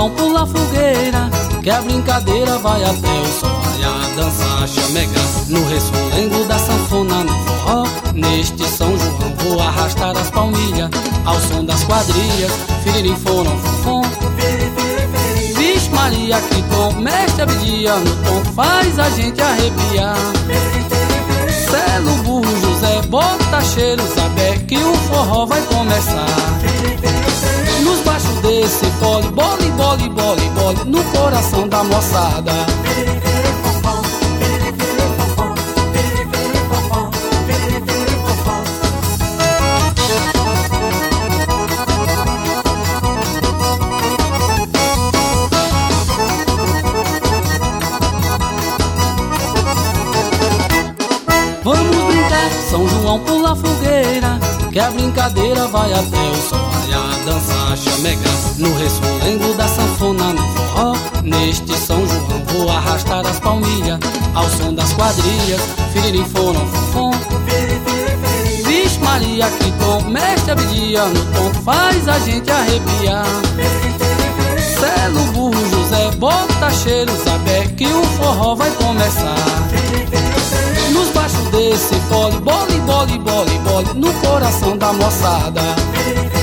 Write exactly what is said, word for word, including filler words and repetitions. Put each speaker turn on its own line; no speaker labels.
João pula a fogueira, que a brincadeira vai até o sol raiar. Dançar, chamegar, no ressolengo da sanfona, no forró. Neste São João vou arrastar as palmilhas ao som das quadrilhas. Firirim, foram, fofom. Vixe Maria, que tom, mestre Abdia no tom, faz a gente arrepiar. Celo, burro, José, bota cheiro, Zabé, que o forró vai começar. Nos baixos desse fole, bole, bole, bole, bole, no coração da moçada. Vamos brincar, São João pula a fogueira, que a brincadeira vai até o sol raiar. Dançar, chamegar, no ressolengo da sanfona, no forró. Neste São João vou arrastar as palmilhas ao som das quadrilhas. Firirim, foram, fofom. Vixe Maria, que tom, mestre Abdia no tom, faz a gente arrepiar. Celo, burro, José, bota cheiro, Zabé, que o forró vai começar. Nos baixos desse fole, bole, bole, bole, bole, no coração da moçada.